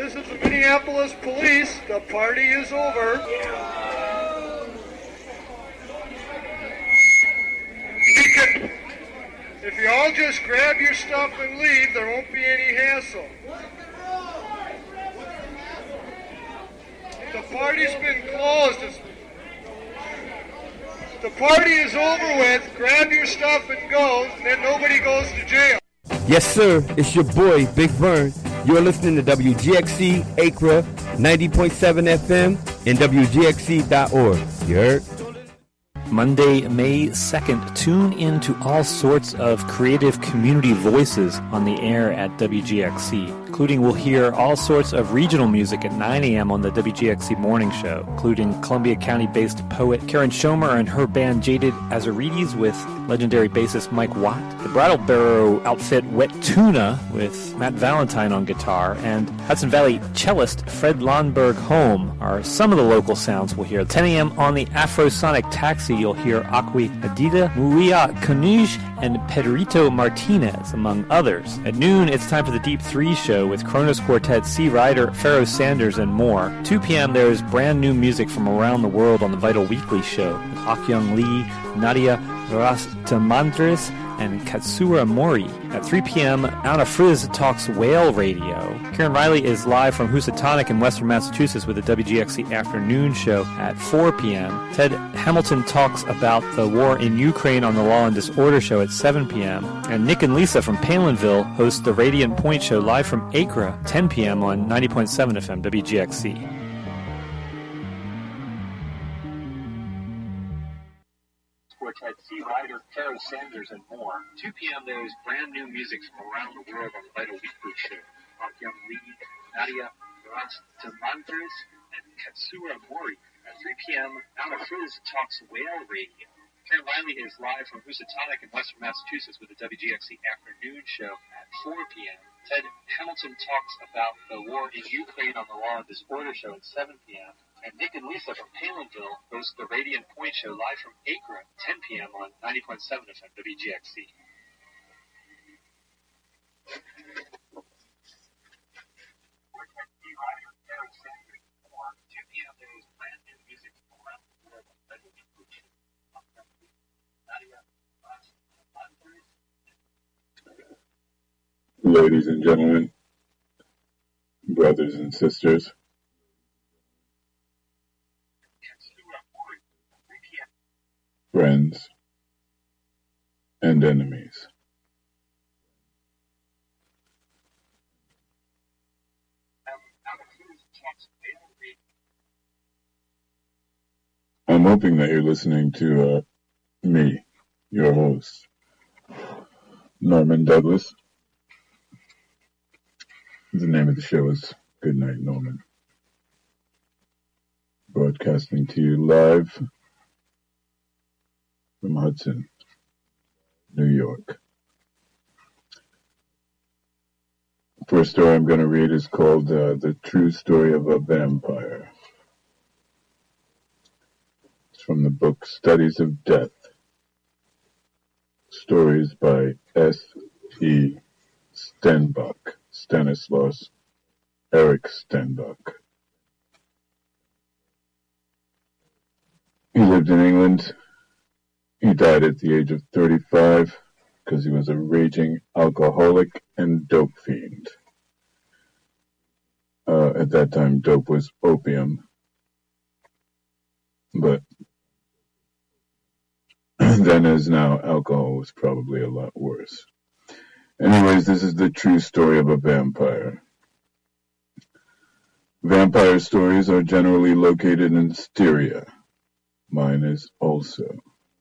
This is the Minneapolis police. The party is over. If you all just grab your stuff and leave, there won't be any hassle. The party's been closed. The party is over with. Grab your stuff and go, and then nobody goes to jail. Yes, sir. It's your boy, Big Vern. You're listening to WGXC Acra 90.7 FM and WGXC.org. You heard? Monday, May 2nd, tune in to all sorts of creative community voices on the air at WGXC, including we'll hear all sorts of regional music at 9 a.m. on the WGXC Morning Show, including Columbia County-based poet Karen Schomer and her band Jaded Azarides with legendary bassist Mike Watt, the Brattleboro outfit Wet Tuna with Matt Valentine on guitar, and Hudson Valley cellist Fred Lundberg Holm are some of the local sounds we'll hear. 10 a.m. on the Afrosonic Taxi, you'll hear Aqui Adida, Muia Canuge, and Pedrito Martinez, among others. At noon, it's time for the Deep 3 show with Kronos Quartet, C. Ryder, Pharoah Sanders, and more. 2 p.m., there is brand new music from around the world on the Vital Weekly show with Akyung Lee, Nadia Rastamandris, and Katsura Mori. At 3 p.m., Anna Frizz talks Whale Radio. Karen Riley is live from Housatonic in Western Massachusetts with the WGXC Afternoon Show at 4 p.m. Ted Hamilton talks about the war in Ukraine on the Law and Disorder Show at 7 p.m. And Nick and Lisa from Palinville host the Radiant Point Show live from Acra, 10 p.m. on 90.7 FM WGXC. Quartet, C. Ryder, Pharoah Sanders, and more. 2 p.m. there is brand new music from around the world on the Vital Weekly show. Akyung Lee, Nadia Rastamandris, and Katsura Mori. At 3 p.m., Anna Frizz talks Whale Radio. Karen Riley is live from Housatonic in Western Massachusetts with the WGXC Afternoon Show at 4 p.m. Ted Hamilton talks about the war in Ukraine on the Law and Disorder Show at 7 p.m. And Nick and Lisa from Palinville host the Radiant Point Show live from Acra, 10 p.m. on 90.7 FM WGXC. Ladies and gentlemen, brothers and sisters, friends and enemies. I'm hoping that you're listening to me, your host, Norman Douglas. The name of the show is Good Night, Norman. Broadcasting to you live from Hudson, New York. The first story I'm going to read is called The True Story of a Vampire. It's from the book Studies of Death. Stories by S.E. Stenbach. Stanislaus Eric Stenbach. He lived in England. He died at the age of 35 because he was a raging alcoholic and dope fiend. At that time, dope was opium. But then as now, alcohol was probably a lot worse. Anyways, this is the true story of a vampire. Vampire stories are generally located in Styria. Mine is also.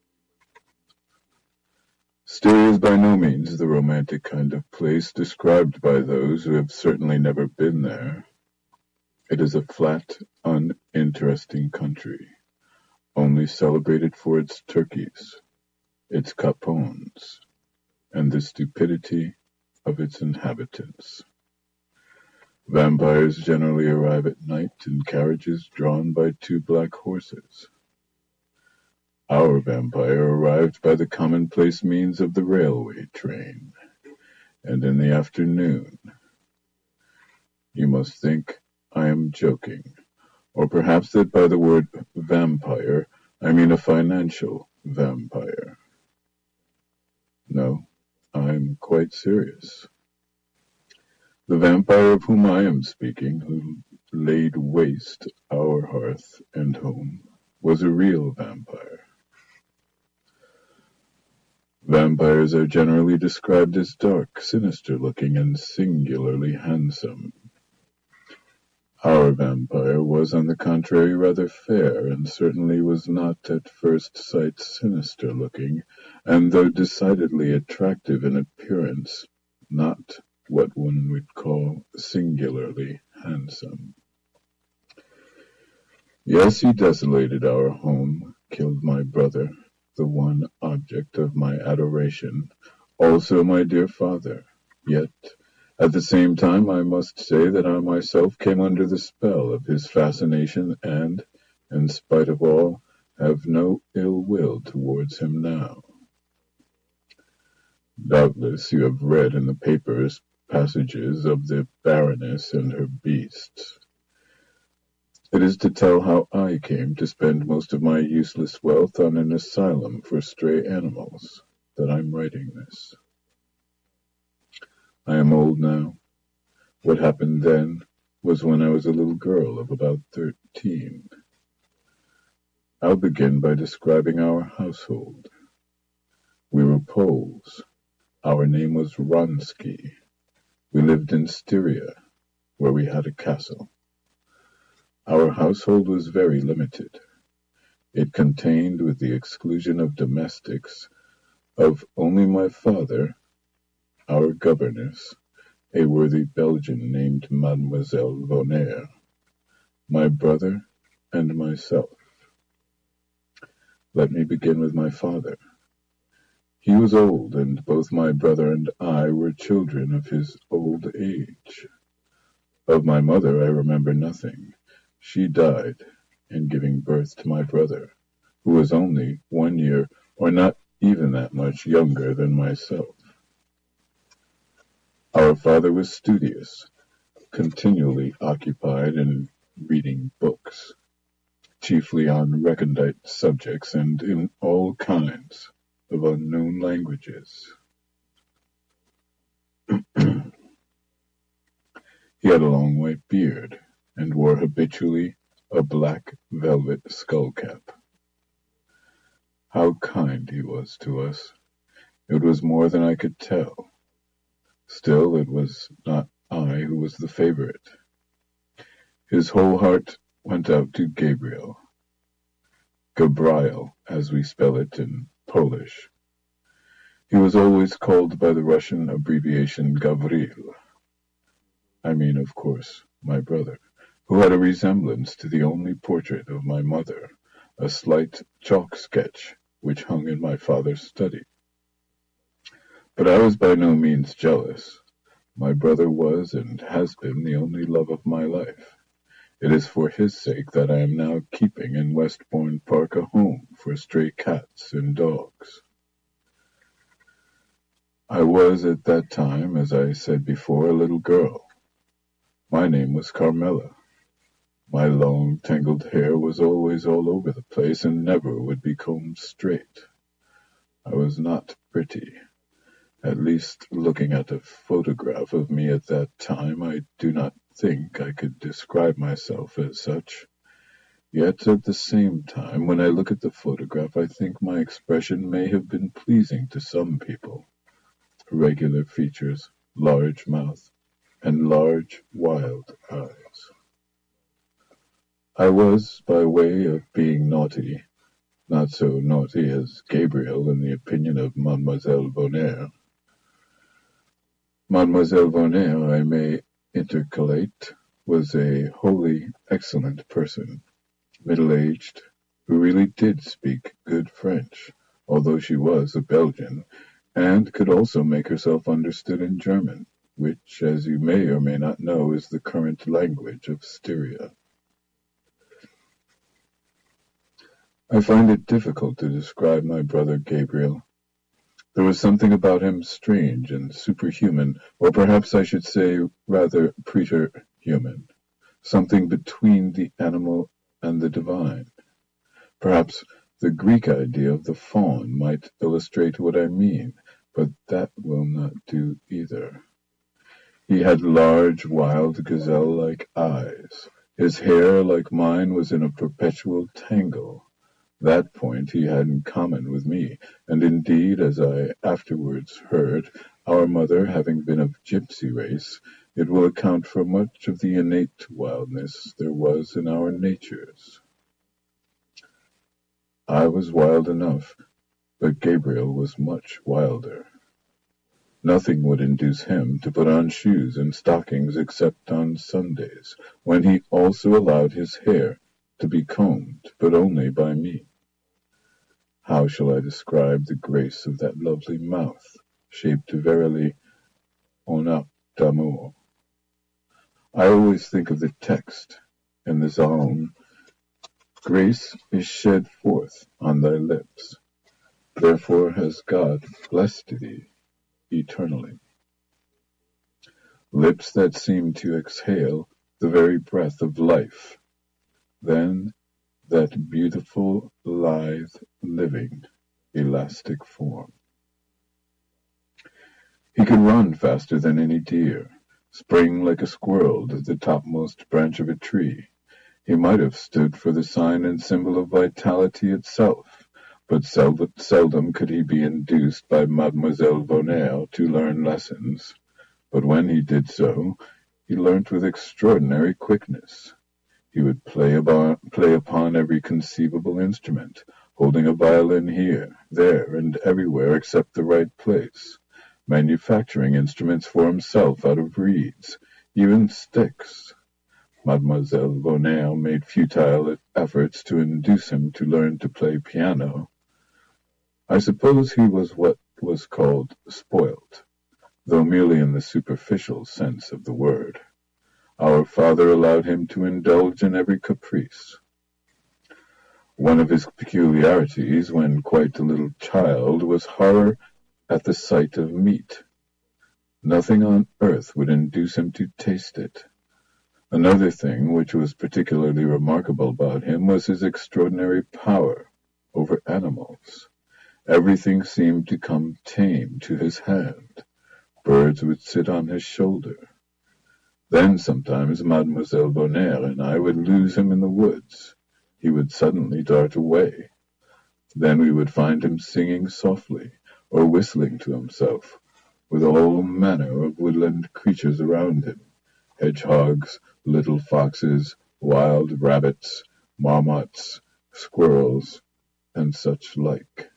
Styria is by no means the romantic kind of place described by those who have certainly never been there. It is a flat, uninteresting country, only celebrated for its turkeys, its capones, and the stupidity of its inhabitants. Vampires generally arrive at night in carriages drawn by 2 black horses. Our vampire arrived by the commonplace means of the railway train, and in the afternoon. You must think I am joking, or perhaps that by the word vampire I mean a financial vampire. No, I'm quite serious. The vampire of whom I am speaking, who laid waste our hearth and home, was a real vampire. Vampires are generally described as dark, sinister-looking, and singularly handsome. Our vampire was, on the contrary, rather fair, and certainly was not at first sight sinister-looking, and though decidedly attractive in appearance, not what one would call singularly handsome. Yes, he desolated our home, killed my brother, the one object of my adoration, also my dear father. Yet, at the same time, I must say that I myself came under the spell of his fascination and, in spite of all, have no ill will towards him now. Doubtless you have read in the papers passages of the Baroness and her beasts. It is to tell how I came to spend most of my useless wealth on an asylum for stray animals that I'm writing this. I am old now. What happened then was when I was a little girl of about 13. I'll begin by describing our household. We were Poles. Our name was Wronski. We lived in Styria, where we had a castle. Our household was very limited. It contained, with the exclusion of domestics, of only my father, our governess, a worthy Belgian named Mademoiselle Vonner, my brother, and myself. Let me begin with my father. He was old, and both my brother and I were children of his old age. Of my mother I remember nothing. She died in giving birth to my brother, who was only 1 year, or not even that much, younger than myself. Our father was studious, continually occupied in reading books, chiefly on recondite subjects and in all kinds of unknown languages. He had a long white beard, and wore habitually a black velvet skullcap. How kind he was to us! It was more than I could tell. Still, it was not I who was the favorite. His whole heart went out to Gabriel. Gabriel, as we spell it in Polish. He was always called by the Russian abbreviation Gavril. I mean, of course, my brother, who had a resemblance to the only portrait of my mother, a slight chalk sketch which hung in my father's study. But I was by no means jealous. My brother was and has been the only love of my life. It is for his sake that I am now keeping in Westbourne Park a home for stray cats and dogs. I was at that time, as I said before, a little girl. My name was Carmela. My long, tangled hair was always all over the place and never would be combed straight. I was not pretty. At least, looking at a photograph of me at that time, I do not think I could describe myself as such. Yet, at the same time, when I look at the photograph, I think my expression may have been pleasing to some people. Regular features, large mouth, and large, wild eyes. I was, by way of being naughty, not so naughty as Gabriel in the opinion of Mademoiselle Vonner. Mademoiselle Vonner, I may intercalate, was a wholly excellent person, middle-aged, who really did speak good French, although she was a Belgian, and could also make herself understood in German, which, as you may or may not know, is the current language of Styria. I find it difficult to describe my brother Gabriel. There was something about him strange and superhuman, or perhaps I should say rather preterhuman. human, something between the animal and the divine. Perhaps the Greek idea of the faun might illustrate what I mean, but that will not do either. He had large, wild, gazelle-like eyes. His hair, like mine, was in a perpetual tangle. That point he had in common with me, and indeed, as I afterwards heard, our mother having been of gypsy race, it will account for much of the innate wildness there was in our natures. I was wild enough, but Gabriel was much wilder. Nothing would induce him to put on shoes and stockings except on Sundays, when he also allowed his hair to be combed, but only by me. How shall I describe the grace of that lovely mouth, shaped verily en acte d'amour? I always think of the text in the Psalm, "Grace is shed forth on thy lips, therefore has God blessed thee eternally." Lips that seem to exhale the very breath of life. Then that beautiful, lithe, living, elastic form. He could run faster than any deer, spring like a squirrel to the topmost branch of a tree. He might have stood for the sign and symbol of vitality itself, but seldom could he be induced by Mademoiselle Vonner to learn lessons. But when he did so, he learnt with extraordinary quickness. He would play upon every conceivable instrument, holding a violin here, there, and everywhere except the right place, manufacturing instruments for himself out of reeds, even sticks. Mademoiselle Vonner made futile efforts to induce him to learn to play piano. I suppose he was what was called spoilt, though merely in the superficial sense of the word. Our father allowed him to indulge in every caprice. One of his peculiarities, when quite a little child, was horror at the sight of meat. Nothing on earth would induce him to taste it. Another thing which was particularly remarkable about him was his extraordinary power over animals. Everything seemed to come tame to his hand. Birds would sit on his shoulder. Then sometimes Mademoiselle Vonner and I would lose him in the woods. He would suddenly dart away. Then we would find him singing softly, or whistling to himself, with all manner of woodland creatures around him, hedgehogs, little foxes, wild rabbits, marmots, squirrels, and such like.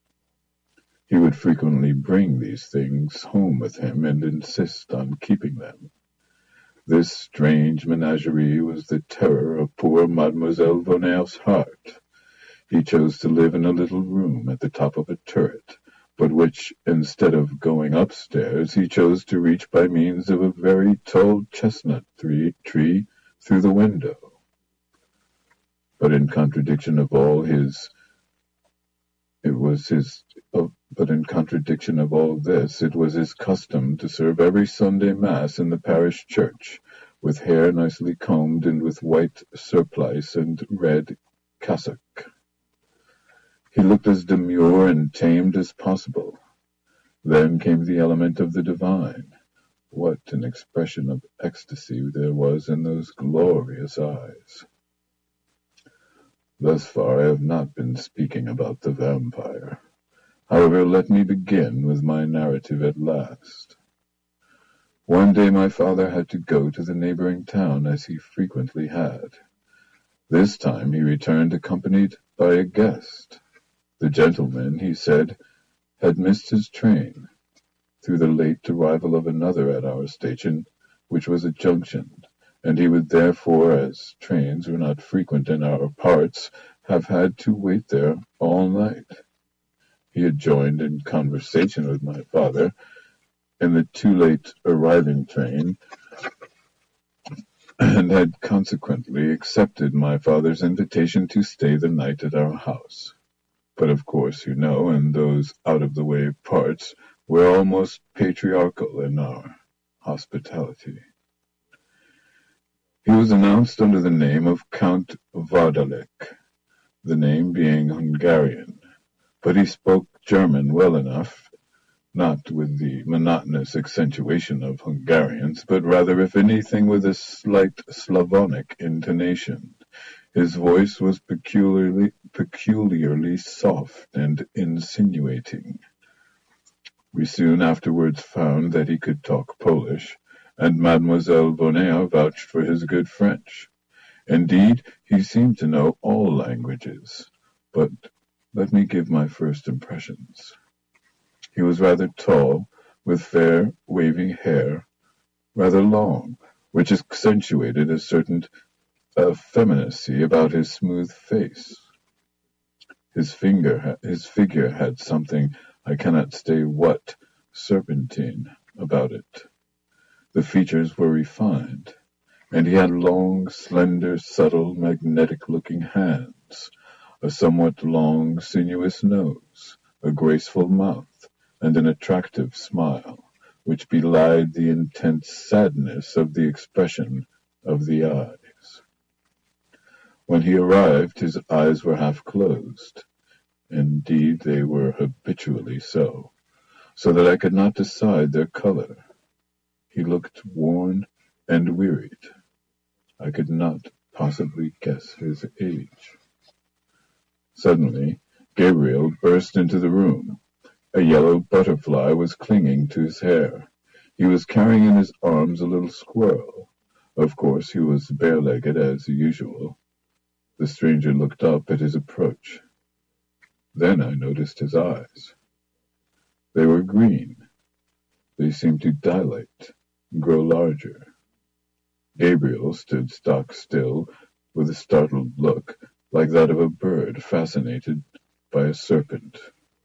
He would frequently bring these things home with him and insist on keeping them. This strange menagerie was the terror of poor Mademoiselle Vonner's heart. He chose to live in a little room at the top of a turret, but which, instead of going upstairs, he chose to reach by means of a very tall chestnut tree through the window. But in contradiction of all this, it was his custom to serve every Sunday Mass in the parish church, with hair nicely combed and with white surplice and red cassock. He looked as demure and tamed as possible. Then came the element of the divine. What an expression of ecstasy there was in those glorious eyes! Thus far I have not been speaking about the vampire. However, let me begin with my narrative at last. One day my father had to go to the neighboring town, as he frequently had. This time he returned accompanied by a guest. The gentleman, he said, had missed his train, through the late arrival of another at our station, which was a junction, and he would therefore, as trains were not frequent in our parts, have had to wait there all night. He had joined in conversation with my father in the too late arriving train, and had consequently accepted my father's invitation to stay the night at our house. But of course, you know, in those out-of-the-way parts, we're almost patriarchal in our hospitality. He was announced under the name of Count Vardalek, the name being Hungarian, but he spoke German well enough, not with the monotonous accentuation of Hungarians, but rather, if anything, with a slight Slavonic intonation. His voice was peculiarly soft and insinuating. We soon afterwards found that he could talk Polish, and Mademoiselle Vonea vouched for his good French. Indeed, he seemed to know all languages, but let me give my first impressions. He was rather tall, with fair, waving hair, rather long, which accentuated a certain effeminacy about his smooth face. His figure had something, I cannot say what, serpentine about it. The features were refined, and he had long, slender, subtle, magnetic-looking hands, a somewhat long, sinuous nose, a graceful mouth, and an attractive smile, which belied the intense sadness of the expression of the eyes. When he arrived, his eyes were half closed. Indeed, they were habitually so that I could not decide their color. He looked worn and wearied. I could not possibly guess his age. Suddenly, Gabriel burst into the room. A yellow butterfly was clinging to his hair. He was carrying in his arms a little squirrel. Of course, he was bare-legged as usual. The stranger looked up at his approach. Then I noticed his eyes. They were green. They seemed to dilate, grow larger. Gabriel stood stock still, with a startled look, like that of a bird fascinated by a serpent.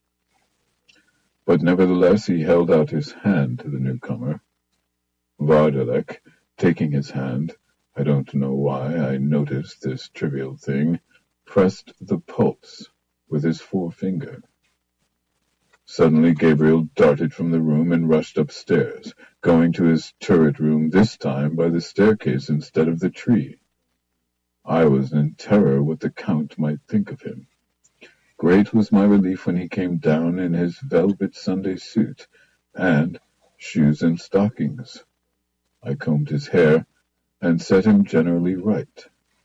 But nevertheless he held out his hand to the newcomer. Vardalek, taking his hand, I don't know why I noticed this trivial thing, pressed the pulse with his forefinger. Suddenly Gabriel darted from the room and rushed upstairs, going to his turret room this time by the staircase instead of the tree. I was in terror what the Count might think of him. Great was my relief when he came down in his velvet Sunday suit, and shoes and stockings. I combed his hair, and set him generally right.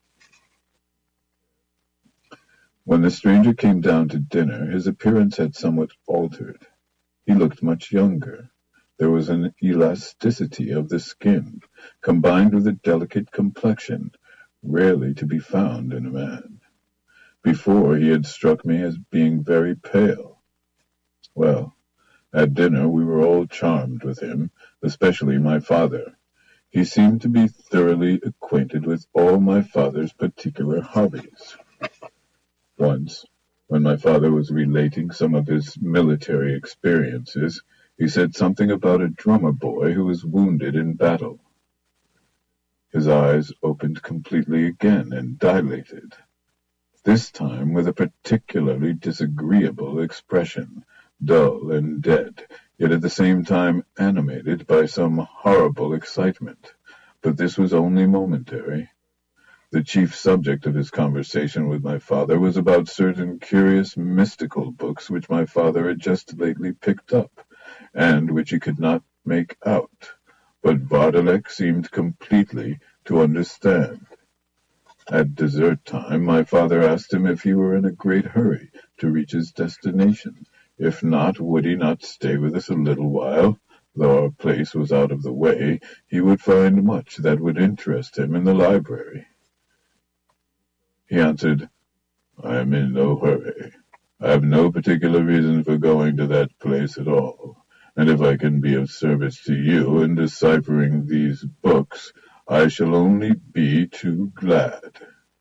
When the stranger came down to dinner, his appearance had somewhat altered. He looked much younger. There was an elasticity of the skin, combined with a delicate complexion, rarely to be found in a man. Before, he had struck me as being very pale. Well, at dinner we were all charmed with him, especially my father. He seemed to be thoroughly acquainted with all my father's particular hobbies. Once, when my father was relating some of his military experiences, he said something about a drummer boy who was wounded in battle. His eyes opened completely again and dilated, this time with a particularly disagreeable expression, dull and dead, yet at the same time animated by some horrible excitement. But this was only momentary. The chief subject of his conversation with my father was about certain curious mystical books which my father had just lately picked up, and which he could not make out, but Vardalek seemed completely to understand. At dessert time, my father asked him if he were in a great hurry to reach his destination. If not, would he not stay with us a little while? Though our place was out of the way, he would find much that would interest him in the library. He answered, "I am in no hurry. I have no particular reason for going to that place at all, and if I can be of service to you in deciphering these books, I shall only be too glad."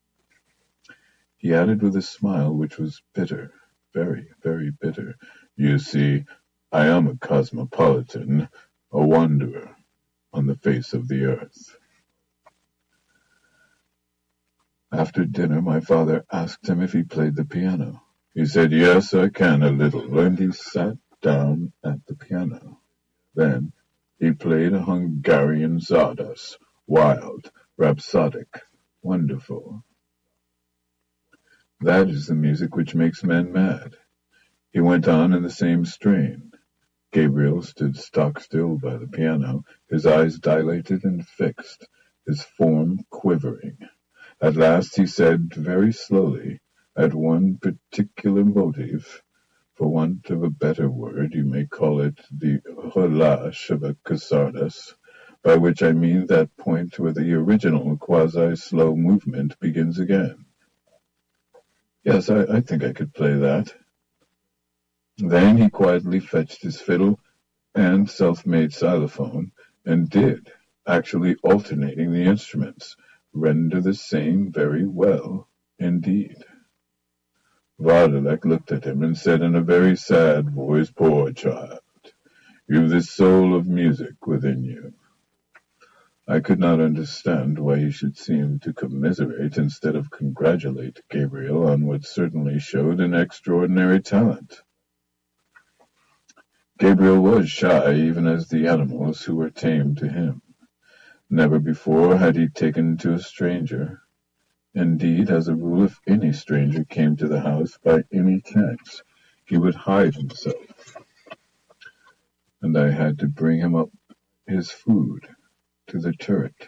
He added with a smile which was bitter, very, very bitter, "You see, I am a cosmopolitan, a wanderer on the face of the earth." After dinner, my father asked him if he played the piano. He said, "Yes, I can a little," and he sat down at the piano. Then he played a Hungarian czardas, wild, rhapsodic, wonderful. That is the music which makes men mad. He went on in the same strain. Gabriel stood stock-still by the piano, his eyes dilated and fixed, his form quivering. At last he said very slowly, at one particular motive, for want of a better word, you may call it the relâche of a Cassardus, by which I mean that point where the original quasi-slow movement begins again. Yes, I think I could play that. Then he quietly fetched his fiddle and self-made xylophone, and did, actually alternating the instruments, render the same very well indeed. Vardelek looked at him and said in a very sad voice, "Poor child, you've the soul of music within you." I could not understand why he should seem to commiserate instead of congratulate Gabriel on what certainly showed an extraordinary talent. Gabriel was shy, even as the animals who were tame to him. Never before had he taken to a stranger. Indeed, as a rule, if any stranger came to the house by any chance, he would hide himself, and I had to bring him up his food to the turret.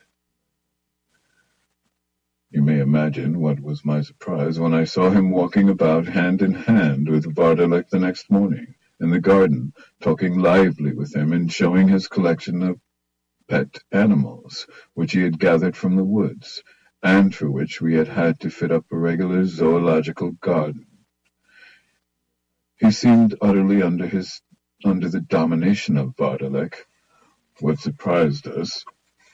You may imagine what was my surprise when I saw him walking about hand in hand with Vardelek the next morning, in the garden, talking lively with him and showing his collection of pet animals, which he had gathered from the woods, and for which we had had to fit up a regular zoological garden. He seemed utterly under the domination of Vardelek. What surprised us,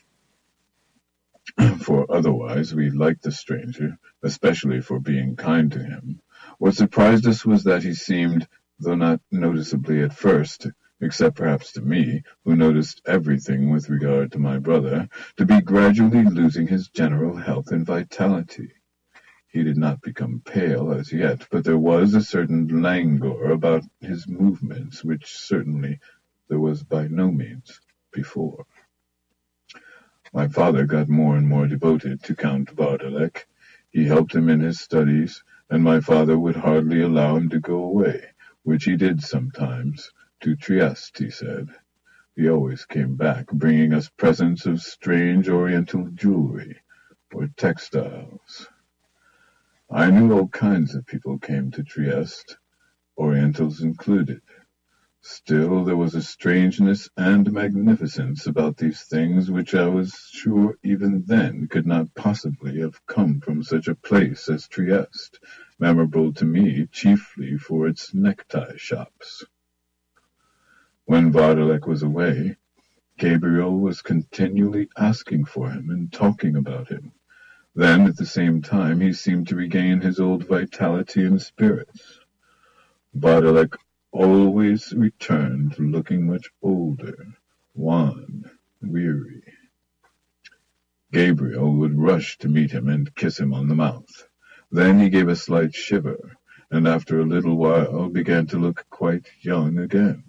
for otherwise we liked the stranger, especially for being kind to him, what surprised us was that he seemed, though not noticeably at first, except perhaps to me, who noticed everything with regard to my brother, to be gradually losing his general health and vitality. He did not become pale as yet, but there was a certain languor about his movements which certainly there was by no means before. My father got more and more devoted to Count Vardelek. He helped him in his studies, and my father would hardly allow him to go away, which he did sometimes, to Trieste, he said. He always came back, bringing us presents of strange oriental jewelry, or textiles. I knew all kinds of people came to Trieste, Orientals included. Still, there was a strangeness and magnificence about these things which I was sure even then could not possibly have come from such a place as Trieste, memorable to me chiefly for its necktie shops. When Vardelek was away, Gabriel was continually asking for him and talking about him. Then, at the same time, he seemed to regain his old vitality and spirits. Vardelek always returned looking much older, wan, weary. Gabriel would rush to meet him and kiss him on the mouth. Then he gave a slight shiver, and after a little while began to look quite young again.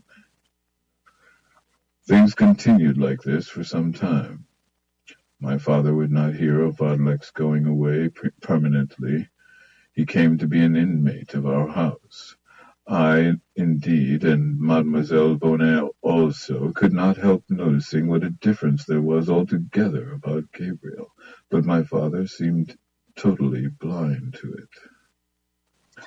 Things continued like this for some time. My father would not hear of Vardelek's going away permanently. He came to be an inmate of our house. I, indeed, and Mademoiselle Bonheur also, could not help noticing what a difference there was altogether about Gabriel, but my father seemed totally blind to it.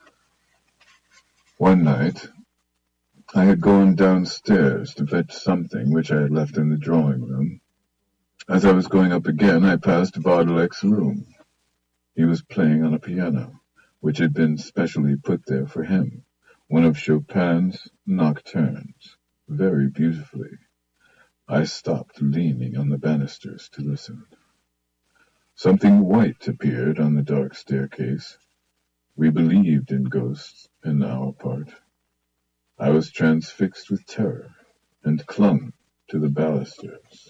One night, I had gone downstairs to fetch something which I had left in the drawing-room. As I was going up again, I passed Vardelek's room. He was playing on a piano, which had been specially put there for him, one of Chopin's nocturnes, very beautifully. I stopped, leaning on the banisters to listen. Something white appeared on the dark staircase. We believed in ghosts in our part. I was transfixed with terror, and clung to the balusters.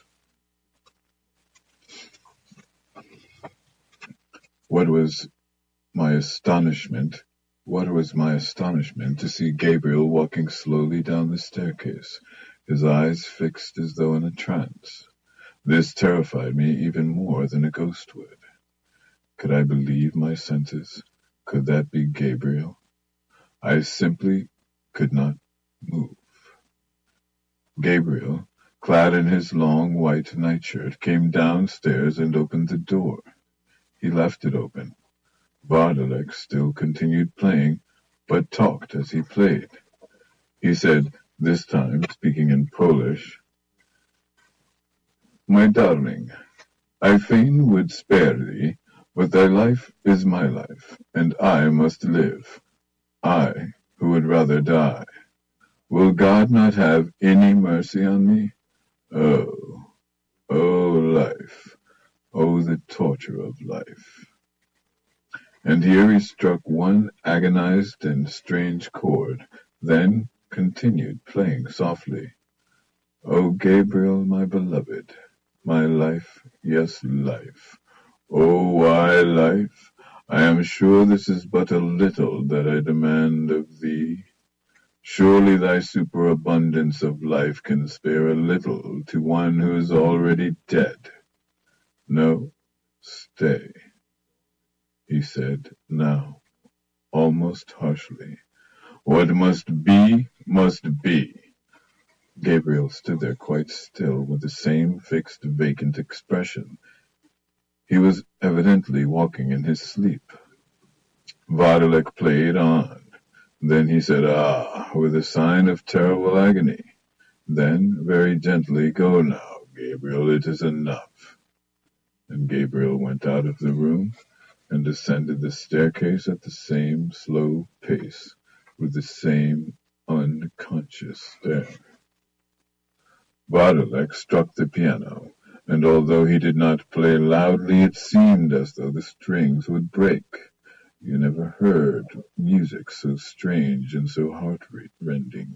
What was my astonishment to see Gabriel walking slowly down the staircase, his eyes fixed as though in a trance. This terrified me even more than a ghost would. Could I believe my senses? Could that be Gabriel? I simply could not move. Gabriel, clad in his long white nightshirt, came downstairs and opened the door. He left it open. Vardelek still continued playing, but talked as he played. He said, this time speaking in Polish, "My darling, I fain would spare thee, but thy life is my life, and I must live. I, who would rather die. Will God not have any mercy on me? Oh, life, oh, the torture of life." And here he struck one agonized and strange chord, then continued playing softly. "O Gabriel, my beloved, my life, yes, life. Oh, why life? I am sure this is but a little that I demand of thee. Surely thy superabundance of life can spare a little to one who is already dead. No, stay," he said now, almost harshly. "What must be, must be." Gabriel stood there quite still, with the same fixed, vacant expression. He was evidently walking in his sleep. Vardelek played on. Then he said, "Ah," with a sign of terrible agony. Then, very gently, "Go now, Gabriel, it is enough." And Gabriel went out of the room and descended the staircase at the same slow pace, with the same unconscious stare. Vardelek struck the piano, and although he did not play loudly, it seemed as though the strings would break. You never heard music so strange and so heart-rending.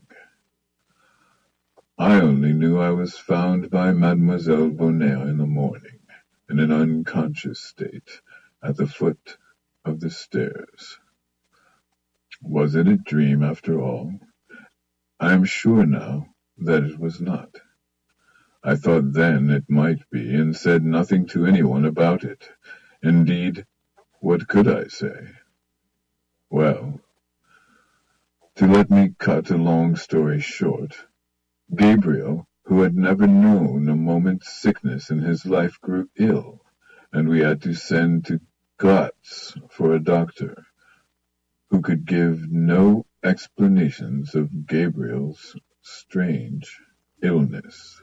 I only knew I was found by Mademoiselle Bonheur in the morning, in an unconscious state, at the foot of the stairs. Was it a dream after all? I am sure now that it was not. I thought then it might be, and said nothing to anyone about it. Indeed, what could I say? Well, to let me cut a long story short, Gabriel, who had never known a moment's sickness in his life, grew ill, and we had to send to Graz for a doctor, who could give no explanations of Gabriel's strange illness.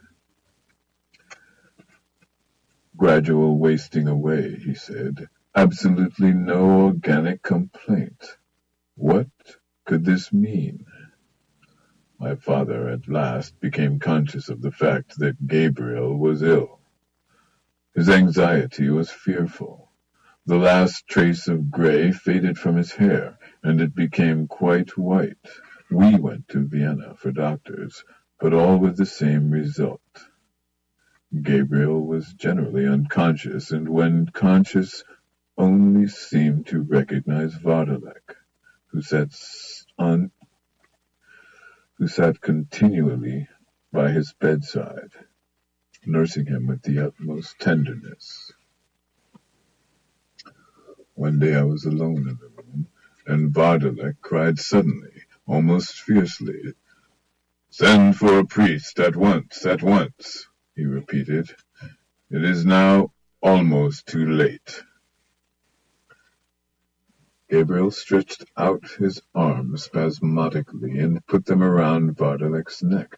Gradual wasting away, he said. Absolutely no organic complaint. What could this mean? My father at last became conscious of the fact that Gabriel was ill. His anxiety was fearful. The last trace of gray faded from his hair, and it became quite white. We went to Vienna for doctors, but all with the same result. Gabriel was generally unconscious, and when conscious, only seemed to recognize Vardelek, who sat continually by his bedside, nursing him with the utmost tenderness. One day I was alone in the room, and Vardelek cried suddenly, almost fiercely, "Send for a priest at once, at once," he repeated. "It is now almost too late." Gabriel stretched out his arms spasmodically and put them around Vardelek's neck.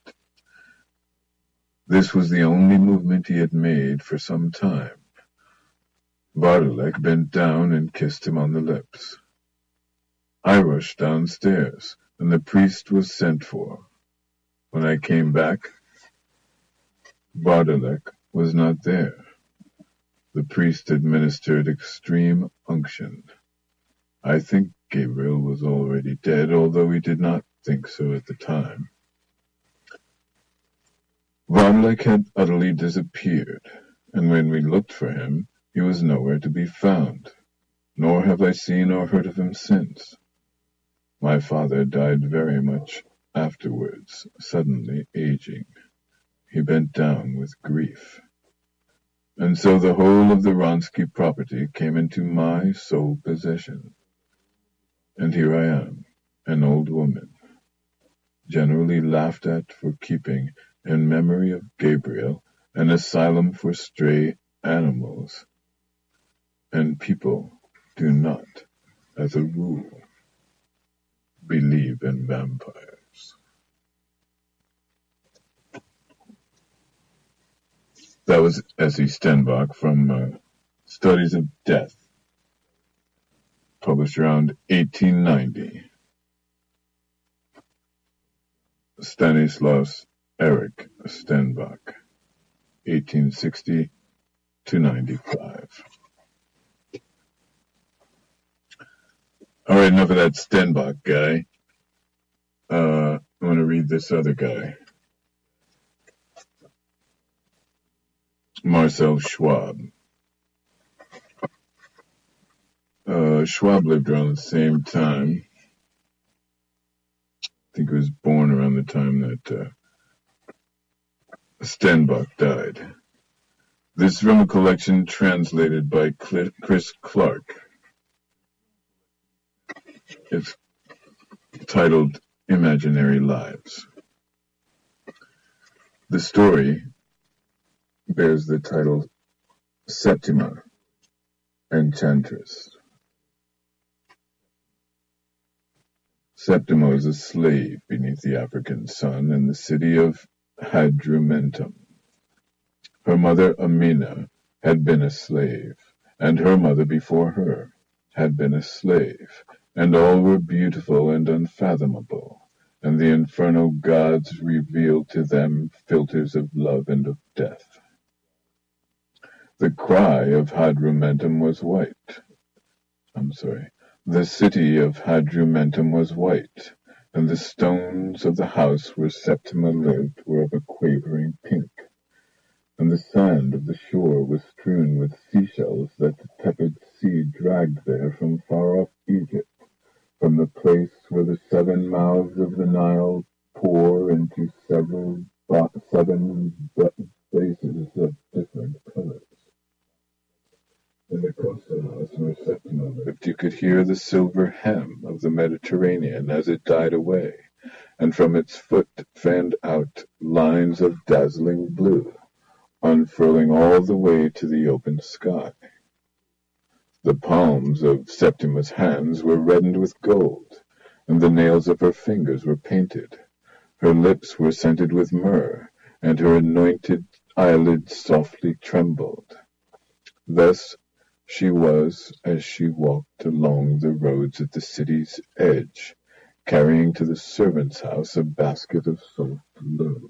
This was the only movement he had made for some time. Vardelek bent down and kissed him on the lips. I rushed downstairs, and the priest was sent for. When I came back, Vardelek was not there. The priest administered extreme unction. I think Gabriel was already dead, although he did not think so at the time. Vardelek had utterly disappeared, and when we looked for him, he was nowhere to be found, nor have I seen or heard of him since. My father died very much afterwards, suddenly aging. He bent down with grief. And so the whole of the Wronski property came into my sole possession. And here I am, an old woman, generally laughed at for keeping, in memory of Gabriel, an asylum for stray animals. And people do not, as a rule, believe in vampires. That was Essie Stenbach from Studies of Death, published around 1890. Stanislaus Erik Stenbach, 1860 to 95. All right, enough of that Stenbach guy. I'm going to read this other guy. Marcel Schwab. Schwab lived around the same time. I think he was born around the time that Stenbach died. This is from a collection translated by Chris Clark. It's titled Imaginary Lives. The story bears the title Septima, Enchantress. Septima was a slave beneath the African sun in the city of Hadrumetum. Her mother Amina had been a slave, and her mother before her had been a slave, and all were beautiful and unfathomable, and the infernal gods revealed to them filters of love and of death. The cry of Hadrumetum was white. The city of Hadrumetum was white, and the stones of the house where Septima lived were of a quavering pink, and the sand of the shore was strewn with seashells that the tepid sea dragged there from far-off Egypt, from the place where the 7 mouths of the Nile pour into seven bases of different colors. In the coastal house where Septima lived, you could hear the silver hem of the Mediterranean as it died away, and from its foot fanned out lines of dazzling blue, unfurling all the way to the open sky. The palms of Septima's hands were reddened with gold, and the nails of her fingers were painted. Her lips were scented with myrrh, and her anointed eyelids softly trembled. Thus she was as she walked along the roads at the city's edge, carrying to the servant's house a basket of soft loaves.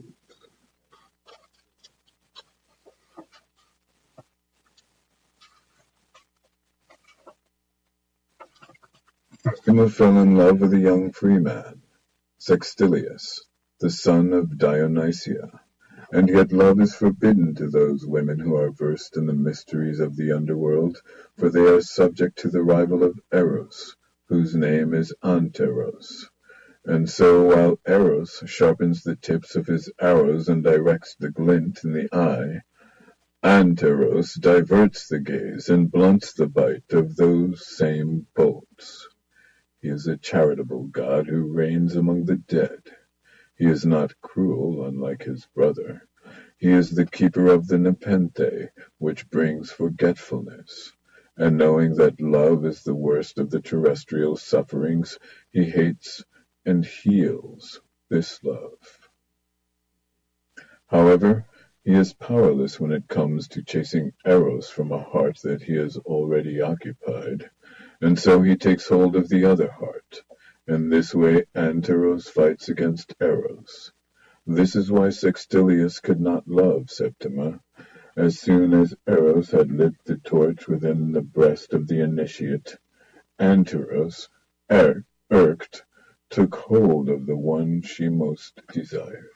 Septima fell in love with a young freeman, Sextilius, the son of Dionysia, and yet love is forbidden to those women who are versed in the mysteries of the underworld, for they are subject to the rival of Eros, whose name is Anteros. And so while Eros sharpens the tips of his arrows and directs the glint in the eye, Anteros diverts the gaze and blunts the bite of those same bolts. He is a charitable god who reigns among the dead. He is not cruel, unlike his brother. He is the keeper of the Nepenthe, which brings forgetfulness. And knowing that love is the worst of the terrestrial sufferings, he hates and heals this love. However, he is powerless when it comes to chasing Eros from a heart that he has already occupied, and so he takes hold of the other heart. In this way Anteros fights against Eros. This is why Sextilius could not love Septima. As soon as Eros had lit the torch within the breast of the initiate, Anteros, irked, took hold of the one she most desired.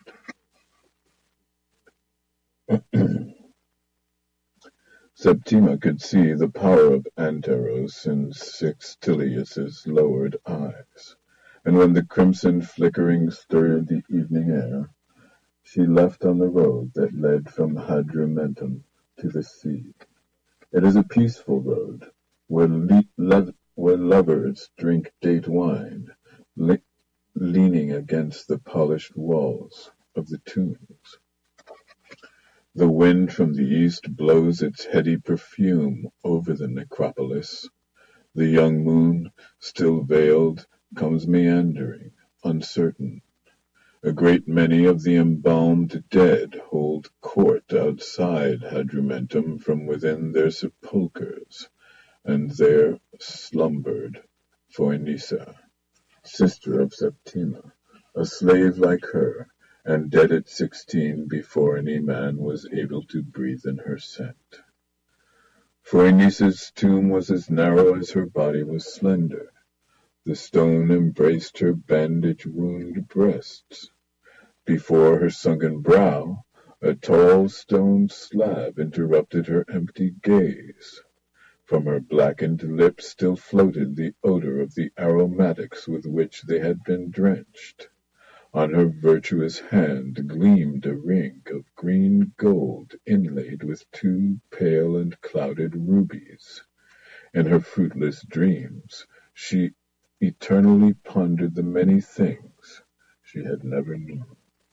Septima could see the power of Anteros in Sextilius's lowered eyes, and when the crimson flickering stirred the evening air, she left on the road that led from Hadrumetum to the sea. It is a peaceful road where lovers drink date wine, leaning against the polished walls of the tombs. The wind from the east blows its heady perfume over the necropolis. The young moon, still veiled, comes meandering, uncertain. A great many of the embalmed dead hold court outside Hadrumetum from within their sepulchres, and there slumbered Phoenicia, sister of Septima, a slave like her, and dead at 16 before any man was able to breathe in her scent. Phoenicia's tomb was as narrow as her body was slender. The stone embraced her bandage-wound breasts. Before her sunken brow, a tall stone slab interrupted her empty gaze. From her blackened lips still floated the odor of the aromatics with which they had been drenched. On her virtuous hand gleamed a ring of green gold inlaid with 2 pale and clouded rubies. In her fruitless dreams, she eternally pondered the many things she had never known.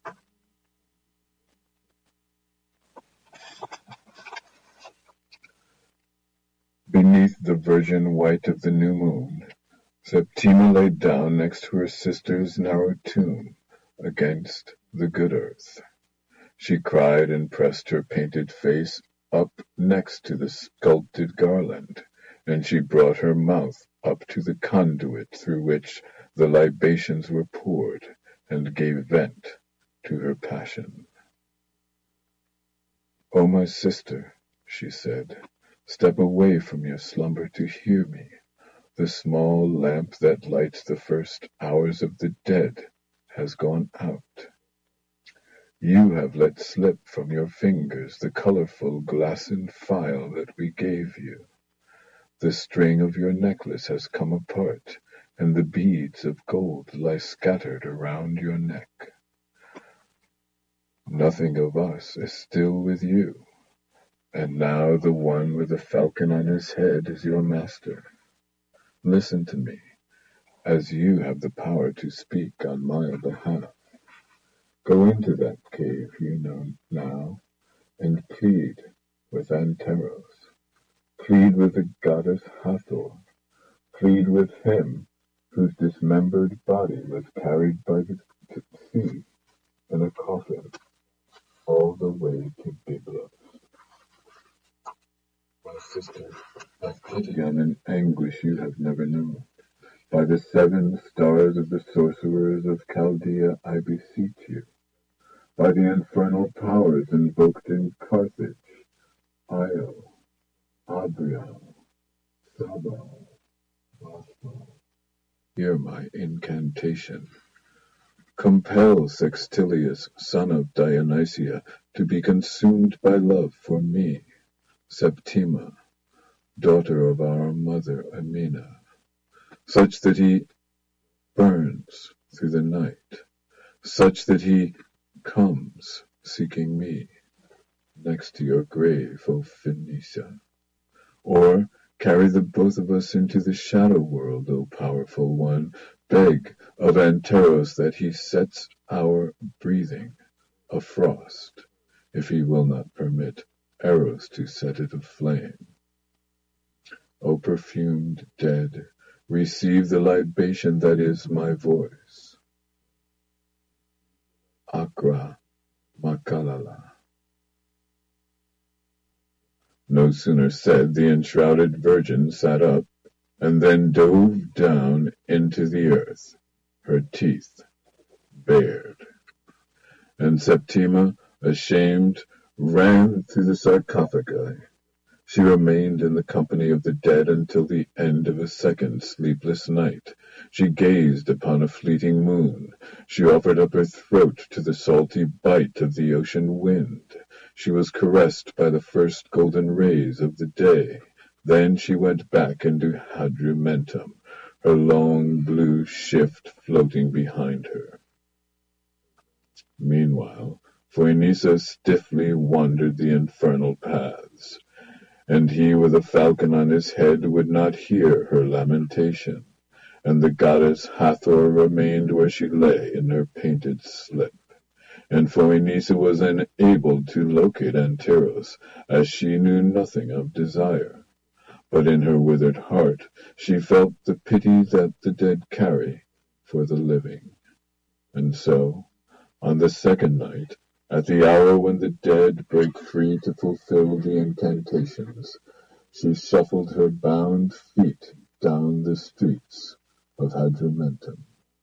Beneath the virgin white of the new moon, Septima lay down next to her sister's narrow tomb, against the good earth. She cried and pressed her painted face up next to the sculpted garland, and she brought her mouth up to the conduit through which the libations were poured, and gave vent to her passion. "O my sister," she said, "step away from your slumber to hear me. The small lamp that lights the first hours of the dead has gone out. You have let slip from your fingers the colorful glassen phial that we gave you. The string of your necklace has come apart, and the beads of gold lie scattered around your neck. Nothing of us is still with you, and now the one with the falcon on his head is your master. Listen to me, as you have the power to speak on my behalf. Go into that cave you know now, and plead with Anteros. Plead with the goddess Hathor. Plead with him whose dismembered body was carried by the sea in a coffin all the way to Byblos. My sister, have pity on an anguish you have never known. By the 7 stars of the sorcerers of Chaldea I beseech you. By the infernal powers invoked in Carthage, Io, Adriel, Sabal, Vaspo, hear my incantation. Compel Sextilius, son of Dionysia, to be consumed by love for me, Septima, daughter of our mother Amina, such that he burns through the night, such that he comes seeking me next to your grave, O Phoenicia. Or carry the both of us into the shadow world, O powerful one. Beg of Anteros that he sets our breathing a frost, if he will not permit Eros to set it aflame. O perfumed dead, receive the libation that is my voice. Akra Makalala. No sooner said, the enshrouded virgin sat up, and then dove down into the earth, her teeth bared. And Septima, ashamed, ran through the sarcophagi. She remained in the company of the dead until the end of a second sleepless night. She gazed upon a fleeting moon. She offered up her throat to the salty bite of the ocean wind. She was caressed by the first golden rays of the day. Then she went back into Hadrumetum, her long blue shift floating behind her. Meanwhile, Phoenicia stiffly wandered the infernal paths, and he with a falcon on his head would not hear her lamentation, and the goddess Hathor remained where she lay in her painted slip, and Phoenicia was unable to locate Anteros, as she knew nothing of desire. But in her withered heart she felt the pity that the dead carry for the living. And so, on the second night, at the hour when the dead break free to fulfill the incantations, she shuffled her bound feet down the streets of Hadrumetum.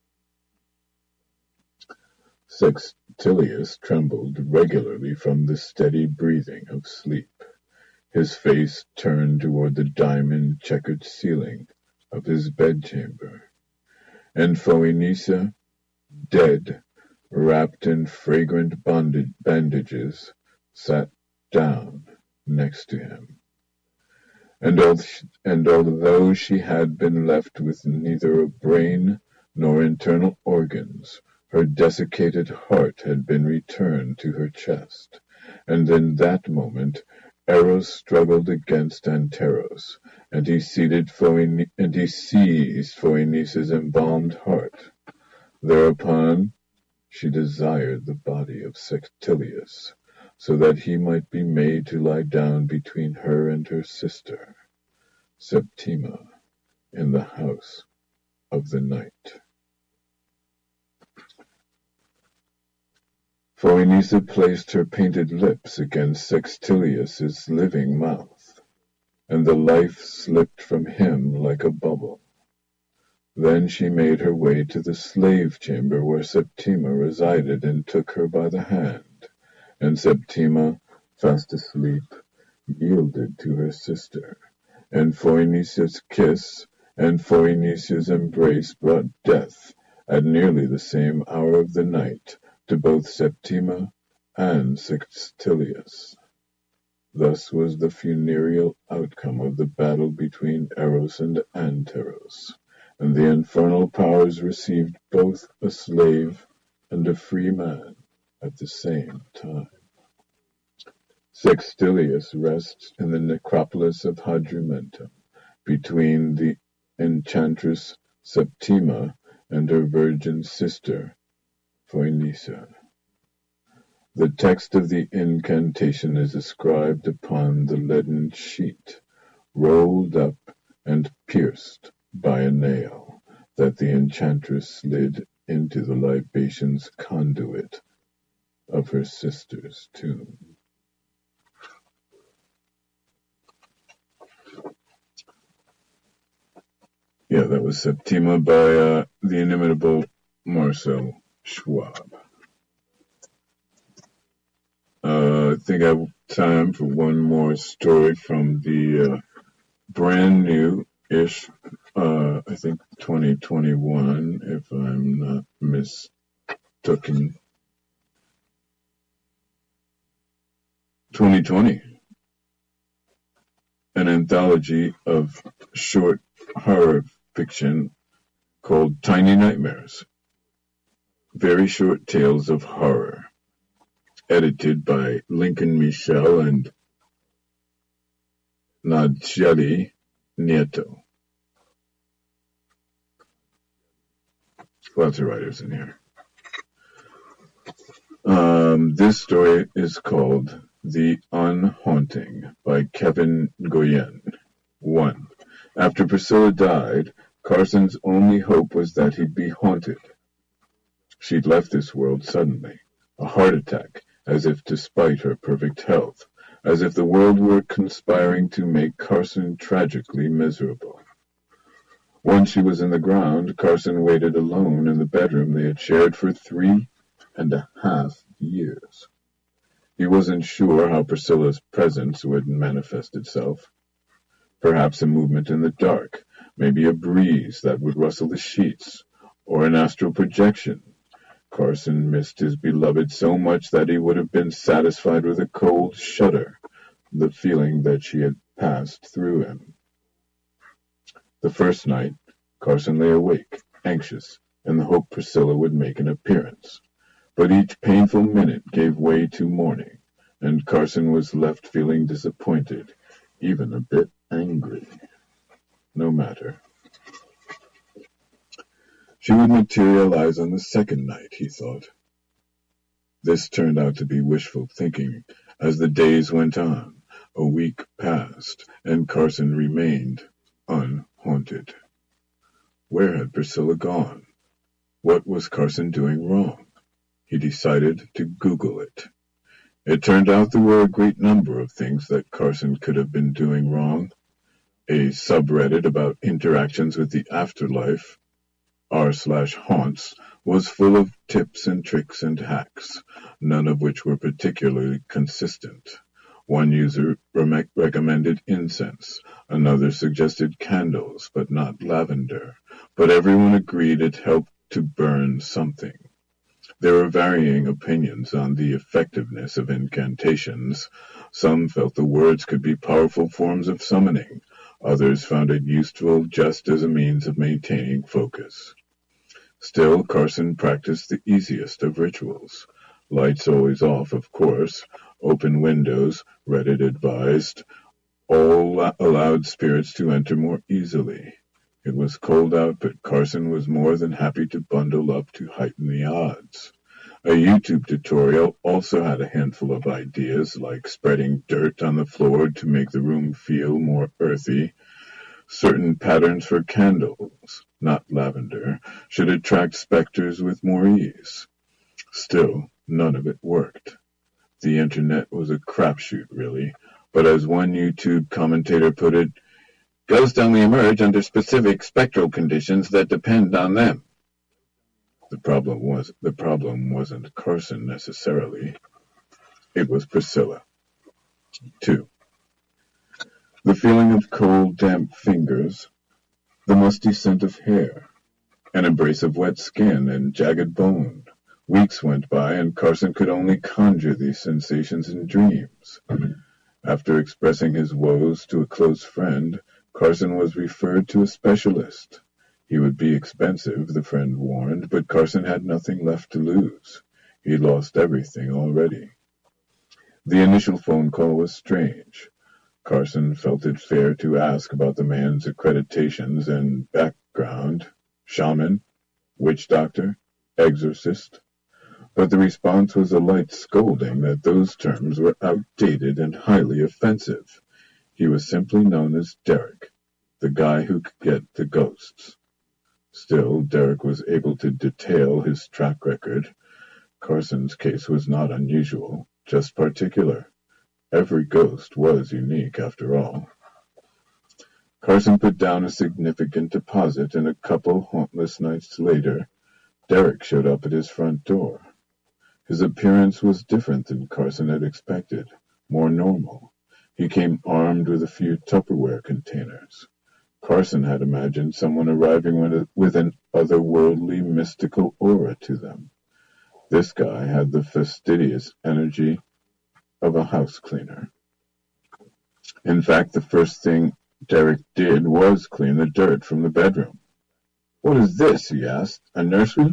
Sextilius trembled regularly from the steady breathing of sleep. His face turned toward the diamond-checkered ceiling of his bedchamber, and Phoenicia, dead, wrapped in fragrant bandages, sat down next to him. And although she had been left with neither a brain nor internal organs, her desiccated heart had been returned to her chest, and in that moment Eros struggled against Anteros, and he seized Phoenicia's embalmed heart. Thereupon she desired the body of Sextilius, so that he might be made to lie down between her and her sister, Septima, in the house of the night. Phoenicia placed her painted lips against Sextilius's living mouth, and the life slipped from him like a bubble. Then she made her way to the slave chamber where Septima resided and took her by the hand, and Septima, fast asleep, yielded to her sister, and Phoenicia's kiss and Phoenicia's embrace brought death at nearly the same hour of the night to both Septima and Sextilius. Thus was the funereal outcome of the battle between Eros and Anteros, and the infernal powers received both a slave and a free man at the same time. Sextilius rests in the necropolis of Hadrumetum, between the enchantress Septima and her virgin sister, Phoenicia. The text of the incantation is inscribed upon the leaden sheet, rolled up and pierced by a nail that the enchantress slid into the libations conduit of her sister's tomb. Yeah, that was Septima by the inimitable Marcel Schwab. I think I have time for one more story from the brand new-ish, I think 2021, if I'm not mistaken. 2020. An anthology of short horror fiction called Tiny Nightmares. Very short tales of horror. Edited by Lincoln Michel and Nayeli Nieto. Lots of writers in here. This story is called The Unhaunting by Kevin Goyen. 1. After Priscilla died, Carson's only hope was that he'd be haunted. She'd left this world suddenly. A heart attack, as if to spite her perfect health, as if the world were conspiring to make Carson tragically miserable. Once she was in the ground, Carson waited alone in the bedroom they had shared for 3.5 years. He wasn't sure how Priscilla's presence would manifest itself. Perhaps a movement in the dark, maybe a breeze that would rustle the sheets, or an astral projection. Carson missed his beloved so much that he would have been satisfied with a cold shudder, the feeling that she had passed through him. The first night, Carson lay awake, anxious, in the hope Priscilla would make an appearance. But each painful minute gave way to morning, and Carson was left feeling disappointed, even a bit angry. No matter. She would materialize on the second night, he thought. This turned out to be wishful thinking. As the days went on, a week passed, and Carson remained unhaunted. Where had Priscilla gone? What was Carson doing wrong? He decided to Google it. It turned out there were a great number of things that Carson could have been doing wrong. A subreddit about interactions with the afterlife, r/haunts, was full of tips and tricks and hacks, none of which were particularly consistent. One user recommended incense, another suggested candles, but not lavender, but everyone agreed it helped to burn something. There were varying opinions on the effectiveness of incantations. Some felt the words could be powerful forms of summoning. Others found it useful just as a means of maintaining focus. Still, Carson practiced the easiest of rituals. Lights always off, of course. Open windows, Reddit advised, all allowed spirits to enter more easily. It was cold out, but Carson was more than happy to bundle up to heighten the odds. A YouTube tutorial also had a handful of ideas, like spreading dirt on the floor to make the room feel more earthy. Certain patterns for candles, not lavender, should attract specters with more ease. Still, none of it worked. The internet was a crapshoot, really, but as one YouTube commentator put it, ghosts only emerge under specific spectral conditions that depend on them. The problem wasn't Carson necessarily. It was Priscilla. 2. The feeling of cold, damp fingers, the musty scent of hair, an embrace of wet skin and jagged bone. Weeks went by, and Carson could only conjure these sensations in dreams. After expressing his woes to a close friend, Carson was referred to a specialist. He would be expensive, the friend warned, but Carson had nothing left to lose. He lost everything already. The initial phone call was strange. Carson felt it fair to ask about the man's accreditations and background. Shaman, witch doctor, exorcist. But the response was a light scolding that those terms were outdated and highly offensive. He was simply known as Derek, the guy who could get the ghosts. Still, Derek was able to detail his track record. Carson's case was not unusual, just particular. Every ghost was unique, after all. Carson put down a significant deposit, and a couple hauntless nights later, Derek showed up at his front door. His appearance was different than Carson had expected, more normal. He came armed with a few Tupperware containers. Carson had imagined someone arriving with an otherworldly, mystical aura to them. This guy had the fastidious energy of a house cleaner. In fact, the first thing Derek did was clean the dirt from the bedroom. "What is this?" he asked. "A nursery?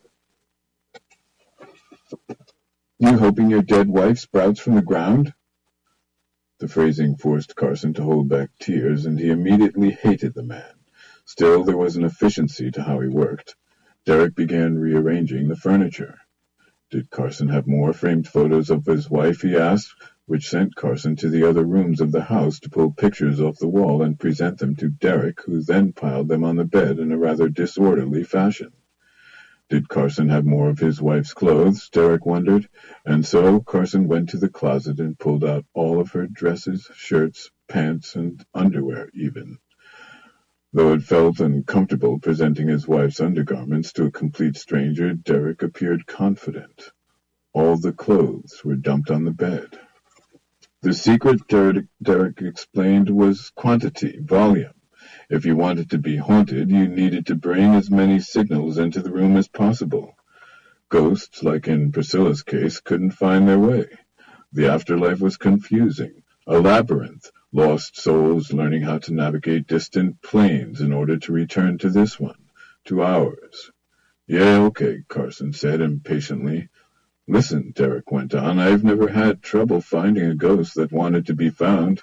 You hoping your dead wife sprouts from the ground?" The phrasing forced Carson to hold back tears, and he immediately hated the man. Still, there was an efficiency to how he worked. Derek began rearranging the furniture. Did Carson have more framed photos of his wife, he asked, which sent Carson to the other rooms of the house to pull pictures off the wall and present them to Derek, who then piled them on the bed in a rather disorderly fashion. Did Carson have more of his wife's clothes, Derek wondered, and so Carson went to the closet and pulled out all of her dresses, shirts, pants, and underwear even. Though it felt uncomfortable presenting his wife's undergarments to a complete stranger, Derek appeared confident. All the clothes were dumped on the bed. The secret, Derek explained, was quantity, volume. If you wanted to be haunted, you needed to bring as many signals into the room as possible. Ghosts, like in Priscilla's case, couldn't find their way. The afterlife was confusing, a labyrinth, lost souls learning how to navigate distant planes in order to return to this one, to ours. "Yeah, okay," Carson said impatiently. Listen, Derek went on, I've never had trouble finding a ghost that wanted to be found.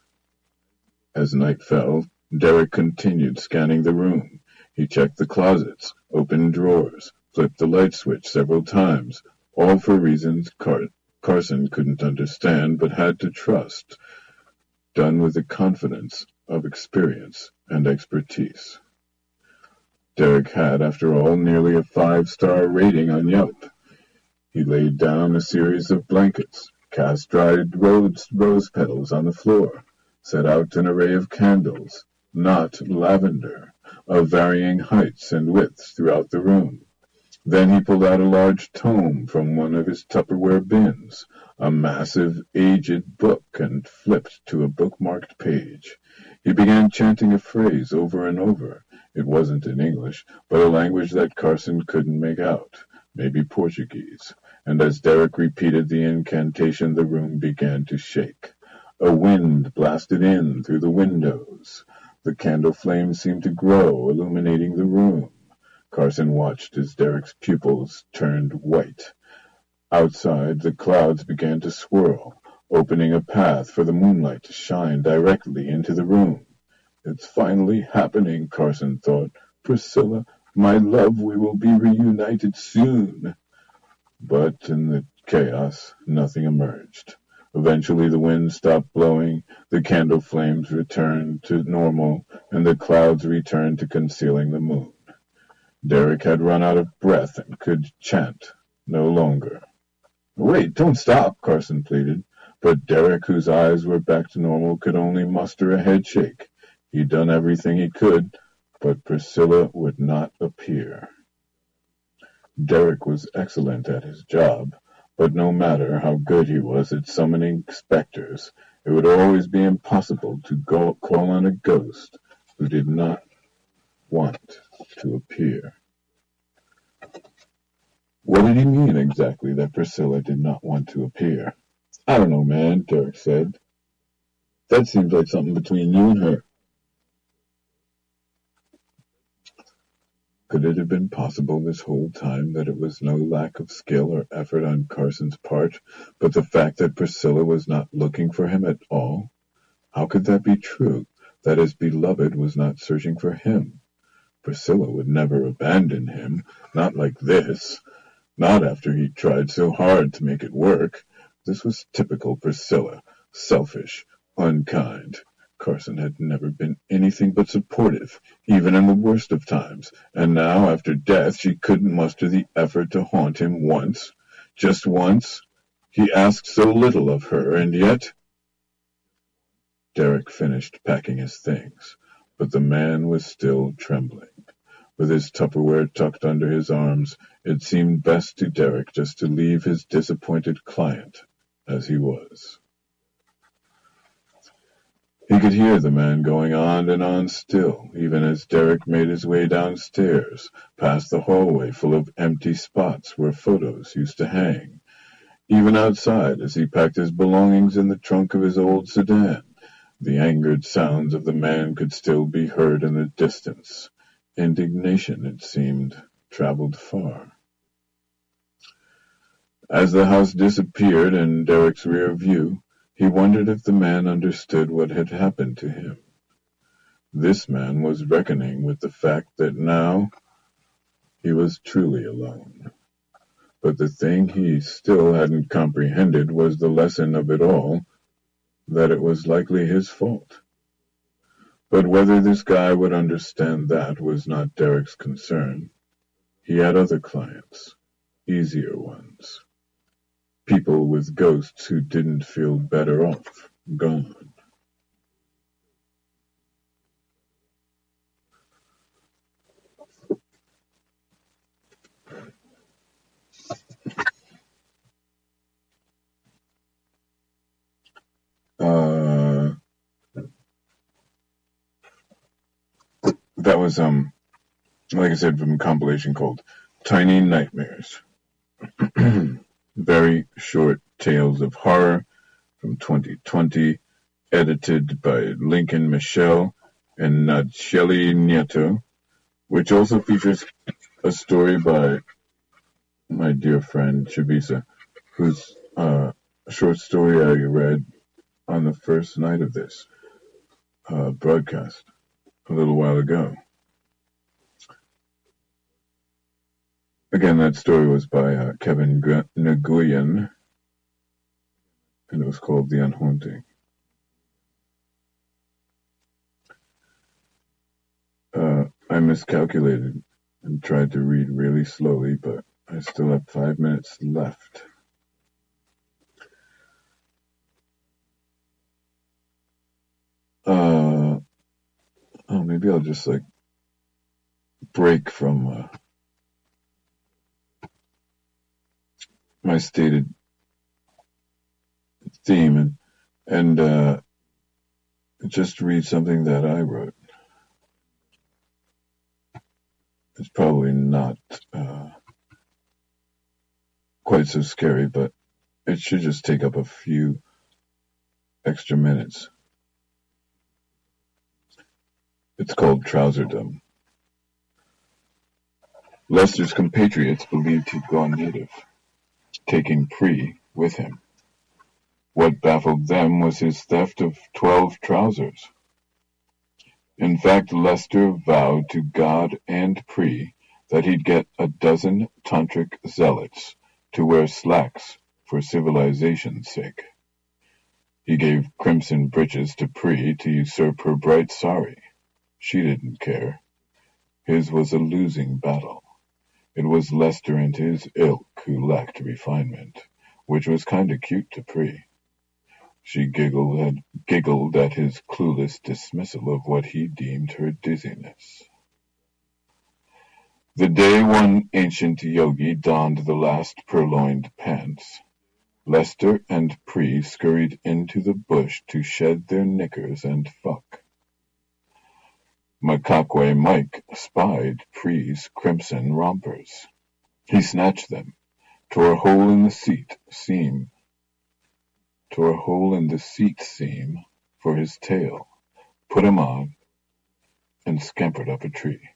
As night fell, Derek continued scanning the room. He checked the closets, opened drawers, flipped the light switch several times, all for reasons Carson couldn't understand but had to trust, done with the confidence of experience and expertise. Derek had, after all, nearly a 5-star rating on Yelp. He laid down a series of blankets, cast dried rose petals on the floor, set out an array of candles, not lavender, of varying heights and widths throughout the room. Then he pulled out a large tome from one of his Tupperware bins, a massive, aged book, and flipped to a bookmarked page. He began chanting a phrase over and over. It wasn't in English, but a language that Carson couldn't make out, maybe Portuguese. And as Derek repeated the incantation, the room began to shake. A wind blasted in through the windows. The candle flames seemed to grow, illuminating the room. Carson watched as Derek's pupils turned white. Outside, the clouds began to swirl, opening a path for the moonlight to shine directly into the room. It's finally happening, Carson thought. Priscilla, my love, we will be reunited soon. But in the chaos, nothing emerged. Eventually the wind stopped blowing, the candle flames returned to normal, and the clouds returned to concealing the moon. Derek had run out of breath and could chant no longer. Wait, don't stop, Carson pleaded. But Derek, whose eyes were back to normal, could only muster a headshake. He'd done everything he could, but Priscilla would not appear. Derek was excellent at his job, but no matter how good he was at summoning specters, it would always be impossible to call on a ghost who did not want to appear. What did he mean exactly that Priscilla did not want to appear? I don't know, man, Derek said. That seems like something between you and her. Could it have been possible this whole time that it was no lack of skill or effort on Carson's part, but the fact that Priscilla was not looking for him at all? How could that be true, that his beloved was not searching for him? Priscilla would never abandon him, not like this, not after he tried so hard to make it work. This was typical Priscilla, selfish, unkind. Carson had never been anything but supportive, even in the worst of times, and now, after death, she couldn't muster the effort to haunt him once. Just once. He asked so little of her, and yet... Derek finished packing his things, but the man was still trembling. With his Tupperware tucked under his arms, it seemed best to Derek just to leave his disappointed client as he was. He could hear the man going on and on still, even as Derek made his way downstairs, past the hallway full of empty spots where photos used to hang. Even outside, as he packed his belongings in the trunk of his old sedan, the angered sounds of the man could still be heard in the distance. Indignation, it seemed, traveled far. As the house disappeared in Derek's rear view, he wondered if the man understood what had happened to him. This man was reckoning with the fact that now he was truly alone. But the thing he still hadn't comprehended was the lesson of it all, that it was likely his fault. But whether this guy would understand that was not Derek's concern. He had other clients, easier ones. People with ghosts who didn't feel better off, gone. That was, like I said, from a compilation called Tiny Nightmares. Very short tales of horror from 2020, edited by Lincoln Michel and Nacheli Nieto, which also features a story by my dear friend Chavisa whose short story I read on the first night of this broadcast a little while ago. Again, that story was by Kevin Nguyen, and it was called The Unhaunting. I miscalculated and tried to read really slowly, but I still have 5 minutes left. Maybe I'll just break from my stated theme and just read something that I wrote. It's probably not quite so scary, but it should just take up a few extra minutes. It's called Trouserdom. Lester's compatriots believed he'd gone native, taking Pree with him. What baffled them was his theft of 12 trousers. In fact, Lester vowed to God and Pree that he'd get a dozen tantric zealots to wear slacks for civilization's sake. He gave crimson breeches to Pree to usurp her bright sari. She didn't care. His was a losing battle. It was Lester and his ilk who lacked refinement, which was kinda cute to Pree. She giggled at his clueless dismissal of what he deemed her dizziness. The day one ancient yogi donned the last purloined pants, Lester and Pree scurried into the bush to shed their knickers and fuck. Macaque Mike spied Pree's crimson rompers. He snatched them, tore a hole in the seat seam for his tail, put him on, and scampered up a tree.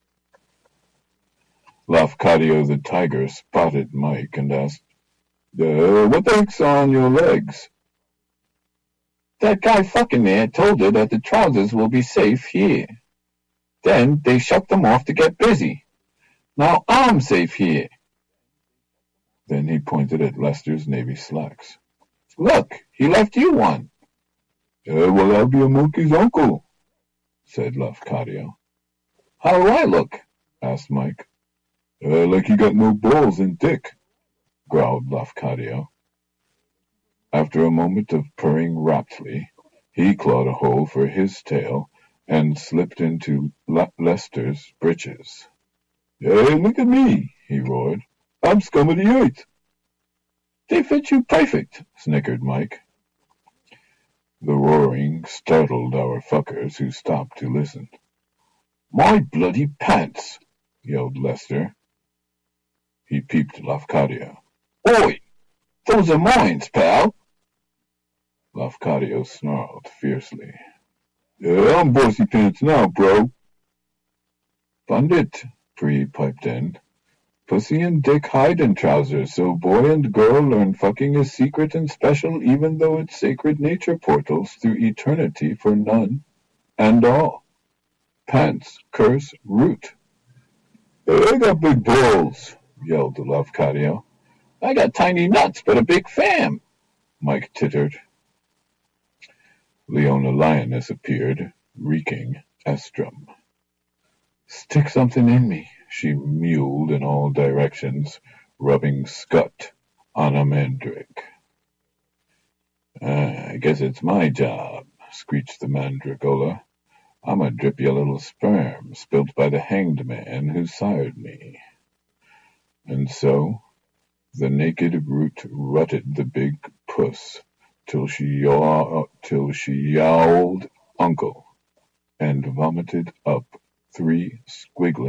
Lafcadio the tiger spotted Mike and asked, "What the heck's on your legs?" "That guy fucking there told her that the trousers will be safe here. Then they shucked them off to get busy. Now I'm safe here." Then he pointed at Lester's navy slacks. "Look, he left you one." "Well, I'll be a monkey's uncle," said Lafcadio. "How do I look?" asked Mike. Like you got no balls and dick," growled Lafcadio. After a moment of purring raptly, he clawed a hole for his tail and slipped into Lester's breeches. "Hey, look at me," he roared. "I'm scum of the earth." "They fit you perfect," snickered Mike. The roaring startled our fuckers, who stopped to listen. "My bloody pants!" yelled Lester. He peeped Lafcadio. "Oi! Those are mine, pal!" Lafcadio snarled fiercely. "I'm bossy pants now, bro." "Pundit," Pree piped in. "Pussy and dick hide in trousers, so boy and girl learn fucking is secret and special, even though it's sacred nature portals through eternity for none and all. Pants, curse, root." "I got big balls," yelled Lafcadio. "I got tiny nuts, but a big fam," Mike tittered. Leona Lioness appeared, reeking estrum. "Stick something in me," she mewed in all directions, rubbing scut on a mandrake. "I guess it's my job," screeched the mandragola. "I'ma drip you a little sperm spilt by the hanged man who sired me." And so the naked root rutted the big puss till she yowled uncle and vomited up 3 squiggling